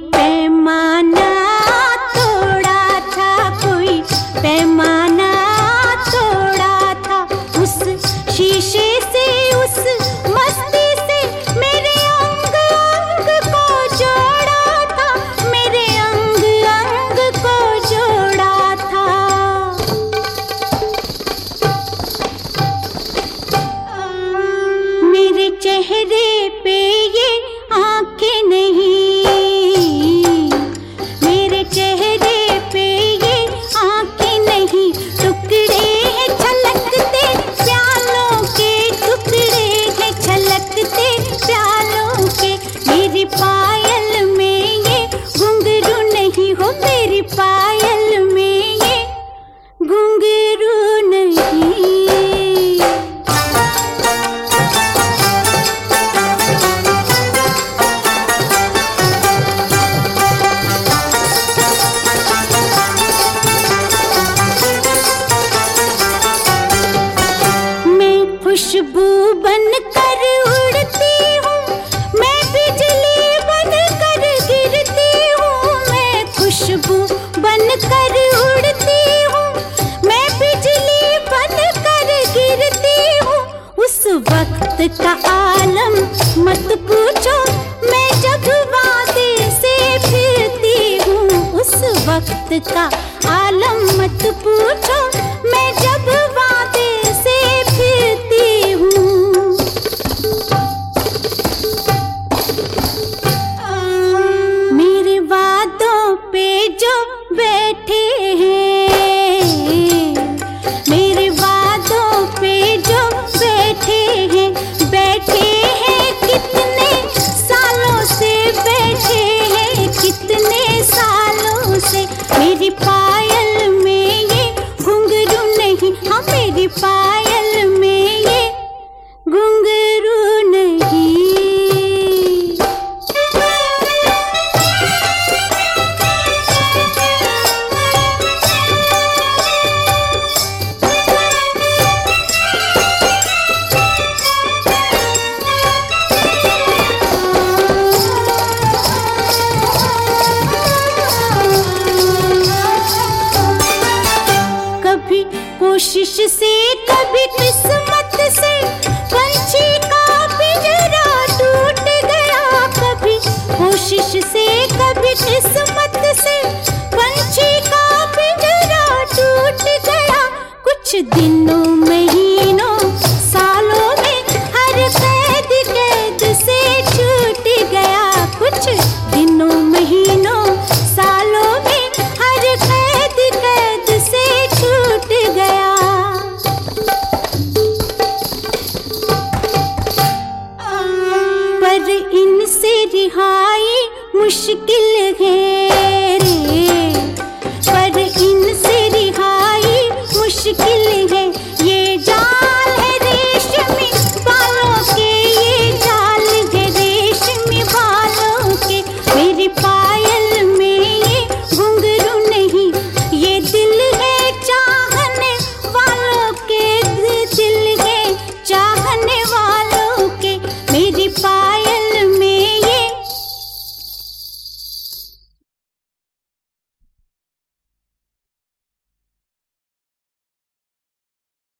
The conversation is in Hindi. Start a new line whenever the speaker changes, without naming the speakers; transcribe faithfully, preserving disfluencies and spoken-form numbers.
पैमाना तोड़ा था, कोई पैमाना तोड़ा था। उस शीशे से, उस मस्ती से मेरे अंग अंग को जोड़ा था, मेरे अंग अंग को जोड़ा था। मेरे चेहरे पे ये आंखें नहीं, मेरे चेहरे पे ये आंखें नहीं, टुकड़े हैं छलकते प्यालों के, टुकड़े हैं छलकते प्यालों के। मेरी पायल में ये घुंघरू नहीं हो, मेरी पायल में ये घुंघरू नहीं। खुशबू बनकर उड़ती हूँ, मैं बिजली बनकर गिरती हूँ। मैं खुशबू बनकर उड़ती हूँ, मैं बिजली बनकर गिरती हूँ। उस वक्त का आलम मत पूछो, मैं जब वादे से फिरती हूँ। उस वक्त का आलम मत पूछो, मैं जब वादे से फिरती हूँ। मेरे वादों पे जो बैठे हैं, मेरे वादों पे जो बैठे हैं, बैठे हैं कितने सालों से, बैठे हैं कितने सालों से। मेरी पायल में ये घुंघरू नहीं, हाँ मेरी पायल में ये घुंघरू नहीं। कभी कोशिश से, कभी किस्मत से पंछी का पिंजरा टूट गया। कभी कोशिश से, कभी किस्मत से पंछी का पिंजरा टूट गया। कुछ दिनों